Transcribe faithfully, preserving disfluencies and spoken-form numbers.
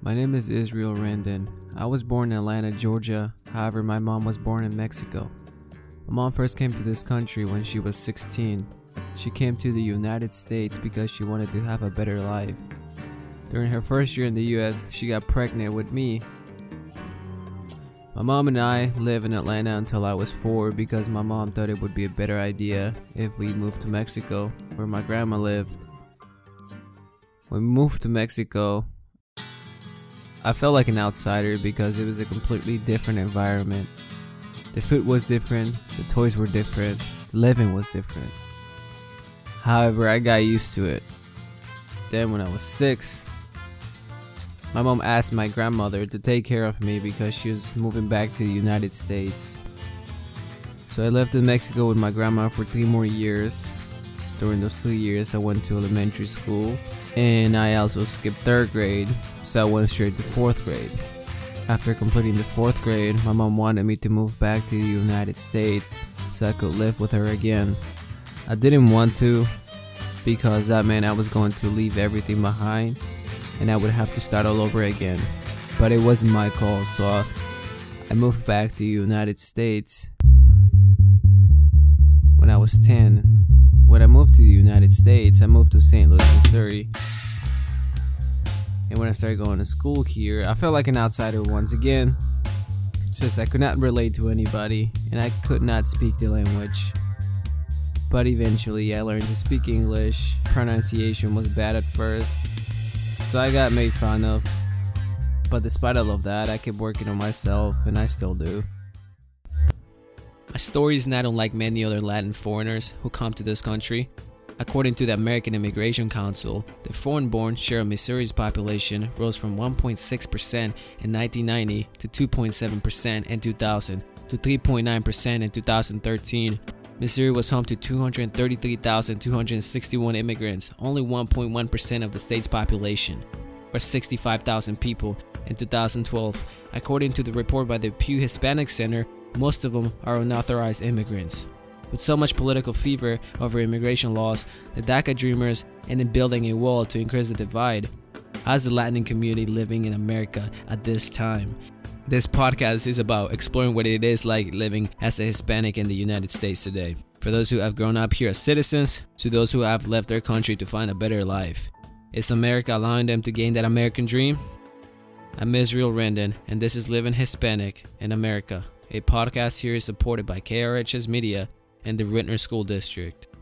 My name is Israel Randon. I was born in Atlanta, Georgia. However, my mom was born in Mexico. My mom first came to this country when she was sixteen. She came to the United States because she wanted to have a better life. During her first year in the U S, she got pregnant with me. My mom and I lived in Atlanta until I was four because my mom thought it would be a better idea if we moved to Mexico, where my grandma lived. When we moved to Mexico, I felt like an outsider because it was a completely different environment. The food was different, the toys were different, the living was different. However, I got used to it. Then when I was six, my mom asked my grandmother to take care of me because she was moving back to the United States. So I lived in Mexico with my grandma for three more years. During those three years, I went to elementary school, and I also skipped third grade, so I went straight to fourth grade. After completing the fourth grade, my mom wanted me to move back to the United States so I could live with her again. I didn't want to because that meant I was going to leave everything behind and I would have to start all over again. But it wasn't my call, so I moved back to the United States when I was ten. When I moved to the United States, I moved to Saint Louis, Missouri. And when I started going to school here, I felt like an outsider once again, since I could not relate to anybody and I could not speak the language. But eventually I learned to speak English. Pronunciation was bad at first, so I got made fun of. But despite all of that, I kept working on myself, and I still do. My story is not unlike many other Latin foreigners who come to this country. According to the American Immigration Council, the foreign-born share of Missouri's population rose from one point six percent in nineteen ninety to two point seven percent in two thousand to three point nine percent in two thousand thirteen. Missouri was home to two hundred thirty-three thousand two hundred sixty-one immigrants, only one point one percent of the state's population, or sixty-five thousand people in two thousand twelve. According to the report by the Pew Hispanic Center, most of them are unauthorized immigrants. With so much political fever over immigration laws, the DACA dreamers, and in building a wall to increase the divide, how's the Latin community living in America at this time? This podcast is about exploring what it is like living as a Hispanic in the United States today. For those who have grown up here as citizens, to those who have left their country to find a better life. Is America allowing them to gain that American dream? I'm Israel Randon, and this is Living Hispanic in America, a podcast series supported by K R H S Media and the Rittner School District.